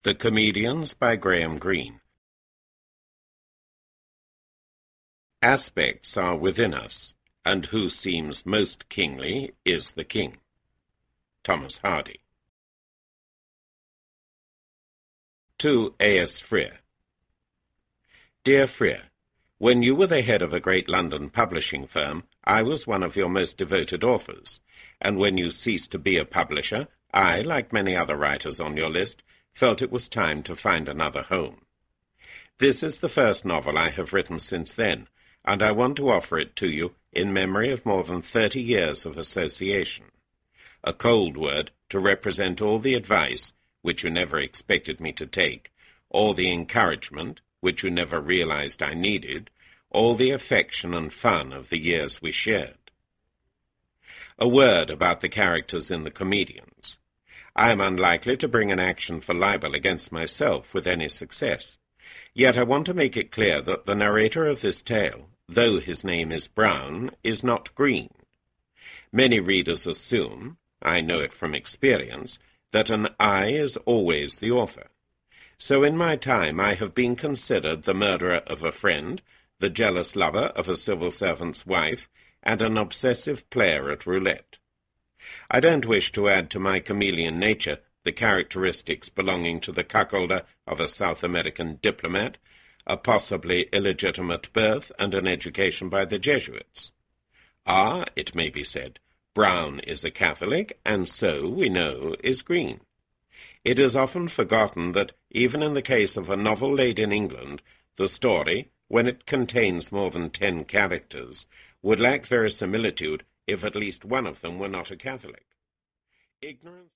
The Comedians by Graham Greene. Aspects are within us, and who seems most kingly is the king. Thomas Hardy. To A.S. Freer. Dear Freer, when you were the head of a great London publishing firm, I was one of your most devoted authors, and when you ceased to be a publisher, I, like many other writers on your list, felt it was time to find another home. This is the first novel I have written since then, and I want to offer it to you in memory of more than 30 years of association. A cold word to represent all the advice, which you never expected me to take, all the encouragement, which you never realized I needed, all the affection and fun of the years we shared. A word about the characters in The Comedians. I am unlikely to bring an action for libel against myself with any success. Yet I want to make it clear that the narrator of this tale, though his name is Brown, is not Greene. Many readers assume, I know it from experience, that an I is always the author. So in my time I have been considered the murderer of a friend, the jealous lover of a civil servant's wife, and an obsessive player at roulette. I don't wish to add to my chameleon nature the characteristics belonging to the cuckolder of a South American diplomat, a possibly illegitimate birth, and an education by the Jesuits. It may be said, Brown is a Catholic, and so, we know, is Greene. It is often forgotten that, even in the case of a novel laid in England, the story, when it contains more than 10 characters, would lack verisimilitude if at least one of them were not a Catholic. Ignorance